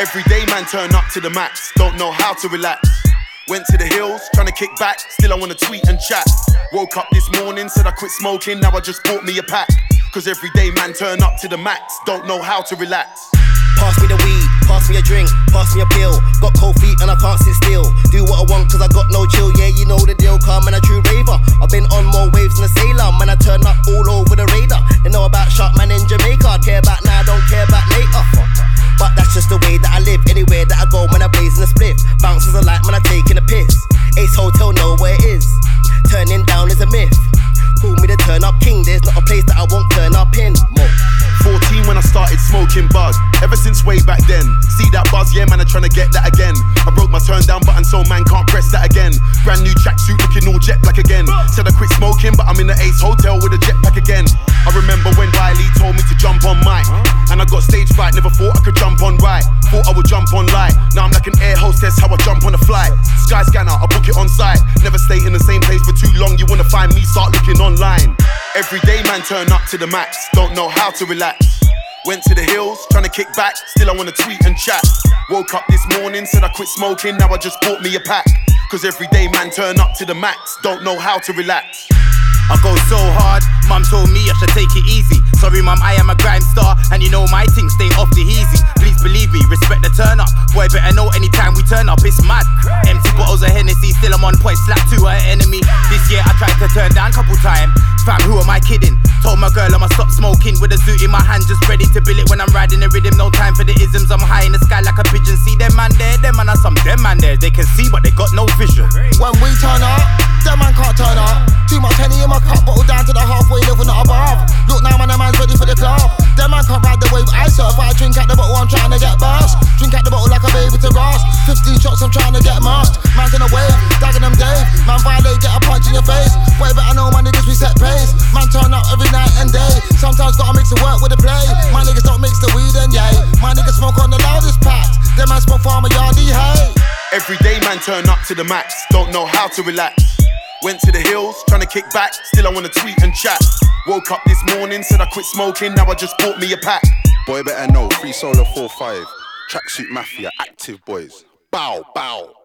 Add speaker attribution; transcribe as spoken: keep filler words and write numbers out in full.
Speaker 1: Every day man turn up to the max, don't know how to relax. Went to the hills, trying to kick back, still I wanna tweet and chat. Woke up this morning, said I quit smoking, now I just bought me a pack. Cause every day man turn up to the max, don't know how to relax.
Speaker 2: Pass me the weed, pass me a drink, pass me a pill. Got cold feet and I can't sit still. Do what I want cause I got no chill. Yeah, you know the deal, calm and a true raver. I've been on more waves than a sailor. Man, I turn up all over the radar. They know about Shark Man in Jamaica. Care about now, don't care about later. But that's just the way that I live. Anywhere that I go, man, I blazing a spliff. Bouncers are like, man, I taking a piss. Ace Hotel, know where it is. Turning down is a myth. Call me the turn up king. There's not a place that I won't turn up in. More.
Speaker 1: fourteen when I started smoking bud. Ever since way back then. See that buzz, yeah man, I'm trying to get that again. I broke my turn down button so man can't press that again. Brand new tracksuit looking all jet black again. Said I quit smoking but I'm in the Ace Hotel with a jetpack again. I remember when Wiley told me to jump on mic, and I got stage fright, never thought I could jump on right. Thought I would jump on light. Now I'm like an air hostess, how I jump on a flight. Sky scanner, I book it on site. Never stay in the same place for too long. You wanna find me, start looking online. Every day man turn up to the max, don't know how to relax. Went to the hills, trying to kick back, still I wanna tweet and chat. Woke up this morning, said I quit smoking, now I just bought me a pack. Cause every day man turn up to the max, don't know how to relax.
Speaker 3: I go so hard, mum told me I should take it easy. Sorry mum, I am a grime star, and you know my thing, stay off the easy. Please believe me, respect the turn up. Boy better know anytime we turn up, it's mad. Empty bottles of Hennessy, still I'm on point, slap to her enemy. This year I tried to turn down couple times. Fam, who am I kidding? Told my girl I'ma stop smoking with a zoot in my hand, just ready to bill it when I'm riding the rhythm. No time for the isms, I'm high in the sky like a pigeon. See them man there, them man are some them man there. They can see but they got no vision.
Speaker 4: When we turn up, them man can't turn up. Too much Henny in my cup, bottle down to the halfway level, not above. Look now, man, the man's ready for the club. Them man can't ride the wave I surf. I drink at the bottle, I'm trying to get burst. Drink at the bottle like a baby to grass. Fifteen shots, I'm trying to get masked. Man's in a wave, dagging them Dave. Man violate, get a punch in your face. Boy, better know my niggas we set pace. Man turn up every night and day. Sometimes gotta mix the work with the play. My niggas don't mix the weed and yay. My niggas smoke on the loudest packs. Them man smoke farmer yardie, hey.
Speaker 1: Every day man turn up to the max, don't know how to relax. Went to the hills, trying to kick back, still I wanna tweet and chat. Woke up this morning, said I quit smoking, now I just bought me a pack.
Speaker 5: Boy better know, free solo four five. Tracksuit Mafia, active boys. Bow, bow.